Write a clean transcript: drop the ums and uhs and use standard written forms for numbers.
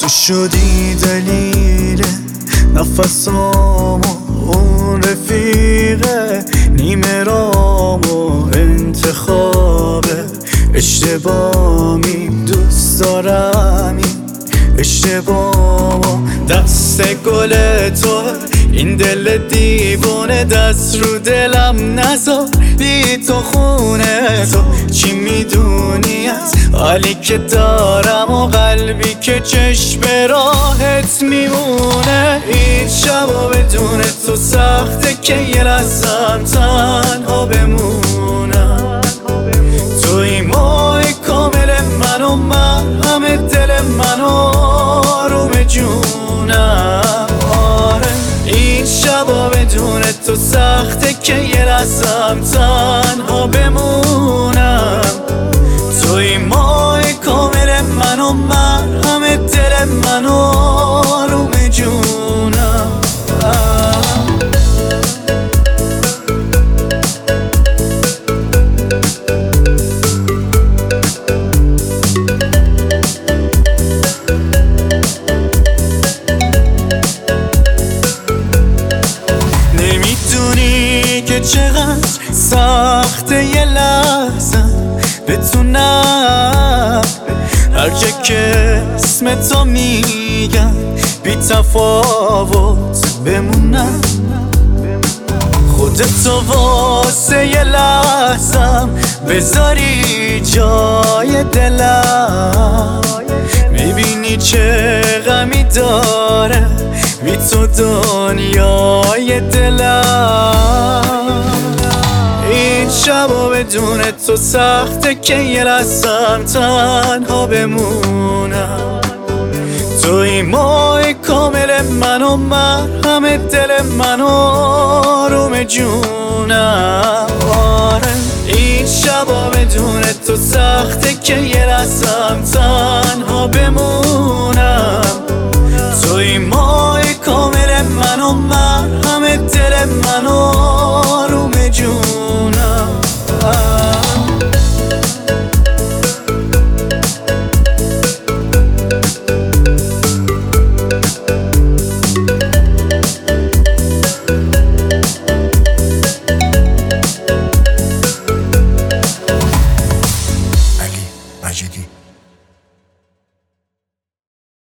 تو شدی دلیل نفسامو، اون رفیقه نیمه رامو، انتخاب اشتباهی، دوست دارم این اشتباهمو. دست گل تو این دل دیوونه، دست رو دلم نذار بی تو خونه. تو چی میدونی از حالی که دارم و قلبی که چشم راحت میمونه؟ این شبا بدون تو سخته که یه لحظم تنها بمونم. توی ماه کامل منو، من همه دل منو، آروم جونم. آره این شبا بدون تو سخته که یه لحظم تنها بمونم. توی ماه کامل منو، من همه دل منو، آروم جونم. نمیدونی که چقدر سخته یه لحظه بتونم هر جا که اسم تو میگم بی تفاوت بمونم. خودتو واسه یه لحظم بذاری جای دلم، میبینی چه غمی داره بی تو دنیای دلم. این شبا بدون تو سخته که یه لحظم تنها بمونم. توی ماه کامل منو، من همه دل منو، آروم جونم. آره این شبا بدون تو سخته که یه لحظم تنها بمونم.